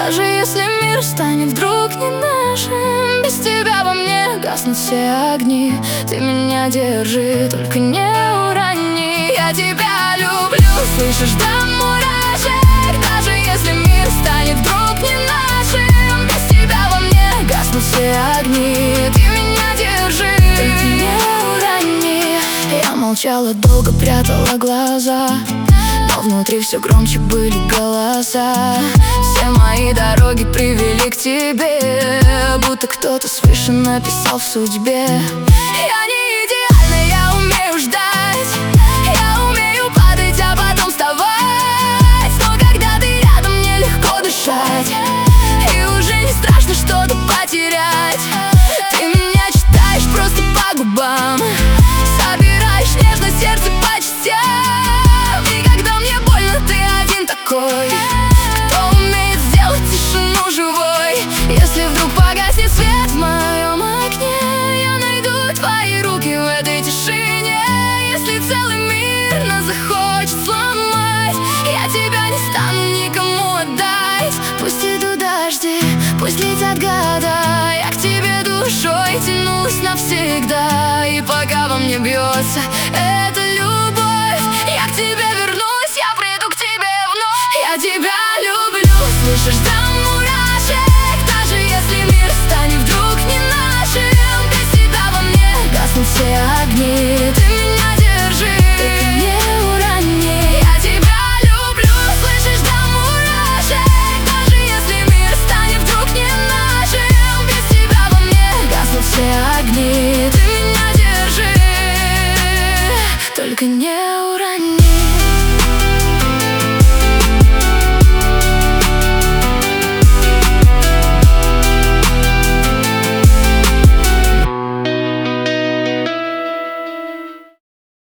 Даже если мир станет вдруг не нашим, без тебя во мне гаснут все огни. Ты меня держи, только не урони. Я тебя люблю, слышишь, до мурашек. Даже если мир станет вдруг не нашим, без тебя во мне гаснут все огни. Ты меня держи, только не урони. Я молчала долго, прятала глаза, но внутри все громче были голоса. Все мои дороги привели к тебе, будто кто-то свыше написал в судьбе. Я не идеальна, я умею ждать, я умею падать, а потом вставать. Но когда ты рядом, мне легко дышать, и уже не страшно что-то потерять. Ты меня читаешь просто по губам, собираешь нежно сердце по частям. И когда мне больно, ты один такой, кто умеет сделать тишину живой. Если вдруг погаснет свет в моем окне, я найду твои руки в этой тишине. Если целый мир нас захочет сломать, я тебя не стану никому отдать. Пусть идут дожди, пусть летят года, я к тебе душой тянулась навсегда. И пока во мне бьется